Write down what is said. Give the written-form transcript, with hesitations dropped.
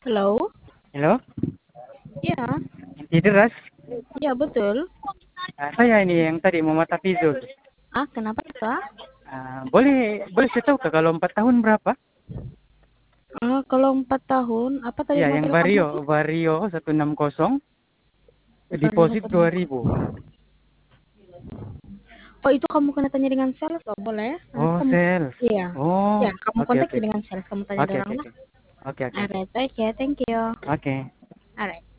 Halo? Halo, Iya, Idras. iya betul. Saya ini yang tadi Muhammad Hafizul. Kenapa tuh? Boleh boleh saya tahu Kak, kalau 4 tahun berapa? Kalau 4 tahun, apa tadi Ya, yang model kamu Vario, tuh? Vario 160, Baru deposit 160. 2.000. Oh, itu kamu kena tanya dengan sales loh, boleh? Nanti Oh, kamu, sales. iya. Oh, Ya, kamu oke kontak oke. dengan sales, kamu tanya Oke dengan oke lah. oke. Oke oke. Alright, okay, thank you. Oke. Alright.